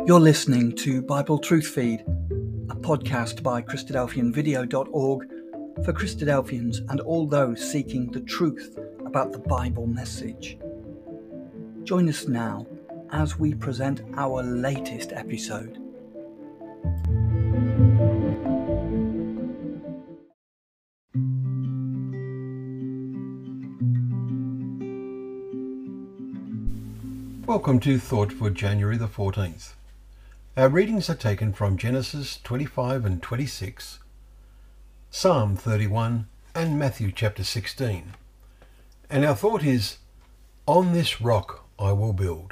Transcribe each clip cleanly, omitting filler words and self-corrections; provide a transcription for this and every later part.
You're listening to Bible Truth Feed, a podcast by Christadelphianvideo.org for Christadelphians and all those seeking the truth about the Bible message. Join us now as we present our latest episode. Welcome to Thought for January the 14th. Our readings are taken from Genesis 25 and 26, Psalm 31 and Matthew chapter 16. And our thought is, on this rock I will build.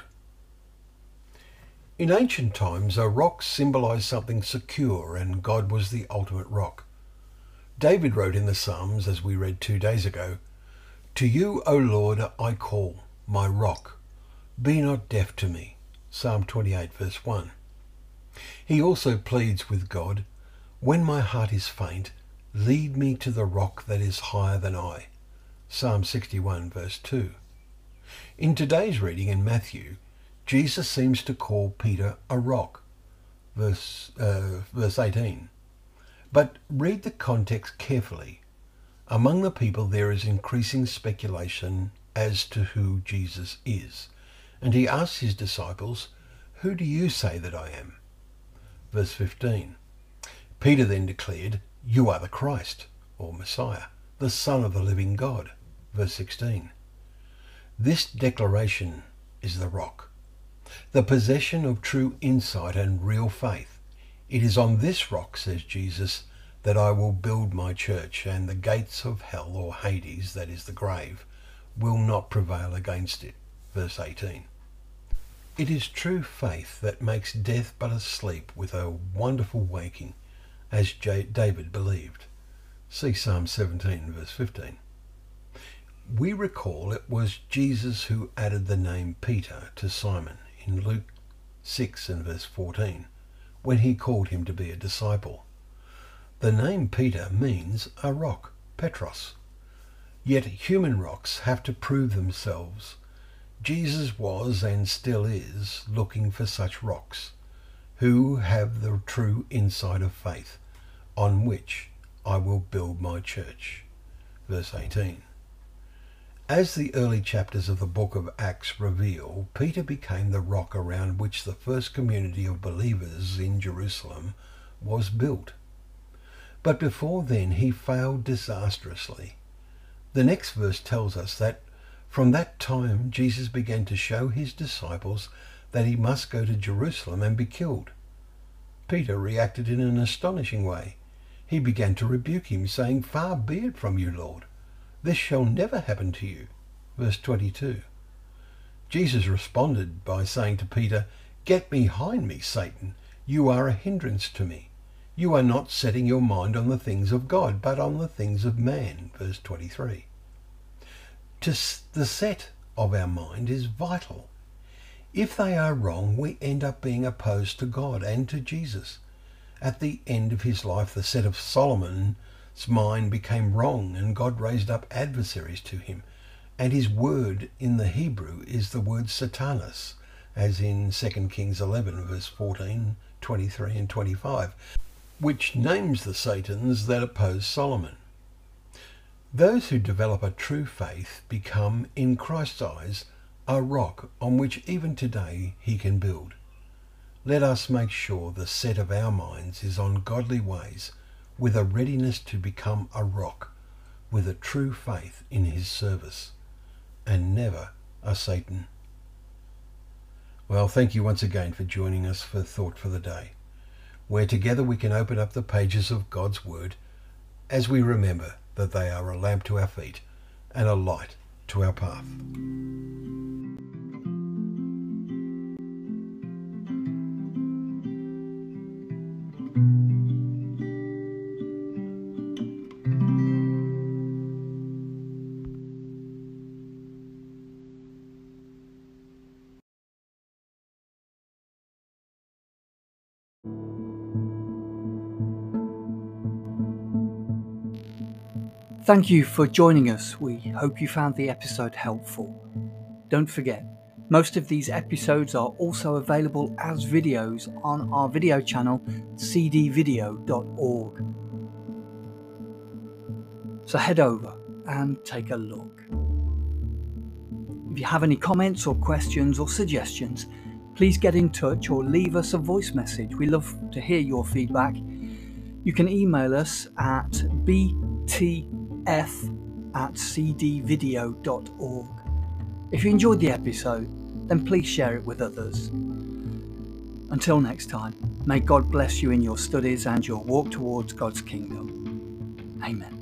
In ancient times, a rock symbolized something secure, and God was the ultimate rock. David wrote in the Psalms, as we read 2 days ago, "To you, O Lord, I call, my rock. Be not deaf to me." Psalm 28 verse 1. He also pleads with God, "When my heart is faint, lead me to the rock that is higher than I." Psalm 61 verse 2. In today's reading in Matthew, Jesus seems to call Peter a rock, verse 18. But read the context carefully. Among the people there is increasing speculation as to who Jesus is. And he asks his disciples, "Who do you say that I am?" Verse 15. Peter then declared, "You are the Christ," or Messiah, the Son of the living God. Verse 16. This declaration is the rock, the possession of true insight and real faith. "It is on this rock," says Jesus, "that I will build my church, and the gates of hell," or Hades, that is the grave, "will not prevail against it." Verse 18. It is true faith that makes death but a sleep with a wonderful waking, as David believed. See Psalm 17 verse 15. We recall it was Jesus who added the name Peter to Simon in Luke 6 and verse 14, when he called him to be a disciple. The name Peter means a rock, Petros. Yet human rocks have to prove themselves. Jesus was and still is looking for such rocks who have the true insight of faith, on which I will build my church. Verse 18. As the early chapters of the book of Acts reveal, Peter became the rock around which the first community of believers in Jerusalem was built. But before then he failed disastrously. The next verse tells us that from that time Jesus began to show his disciples that he must go to Jerusalem and be killed. Peter reacted in an astonishing way. He began to rebuke him, saying, "Far be it from you, Lord. This shall never happen to you." Verse 22. Jesus responded by saying to Peter, "Get behind me, Satan. You are a hindrance to me. You are not setting your mind on the things of God, but on the things of man." Verse 23. The set of our mind is vital. If they are wrong, we end up being opposed to God and to Jesus. At the end of his life, the set of Solomon's mind became wrong, and God raised up adversaries to him. And his word in the Hebrew is the word Satanas, as in 2 Kings 11, verse 14, 23 and 25, which names the Satans that oppose Solomon. Those who develop a true faith become, in Christ's eyes, a rock on which even today he can build. Let us make sure the set of our minds is on godly ways, with a readiness to become a rock, with a true faith in his service, and never a Satan. Well, thank you once again for joining us for Thought for the Day, where together we can open up the pages of God's Word as we remember that they are a lamp to our feet and a light to our path. Thank you for joining us. We hope you found the episode helpful. Don't forget, Most of these episodes are also available as videos on our video channel, cdvideo.org. So head over and take a look. If you have any comments or questions or suggestions, please get in touch or leave us a voice message. We love to hear your feedback. You can email us at btf@cdvideo.org. If you enjoyed the episode, then please share it with others. Until next time, may God bless you in your studies and your walk towards God's kingdom. Amen.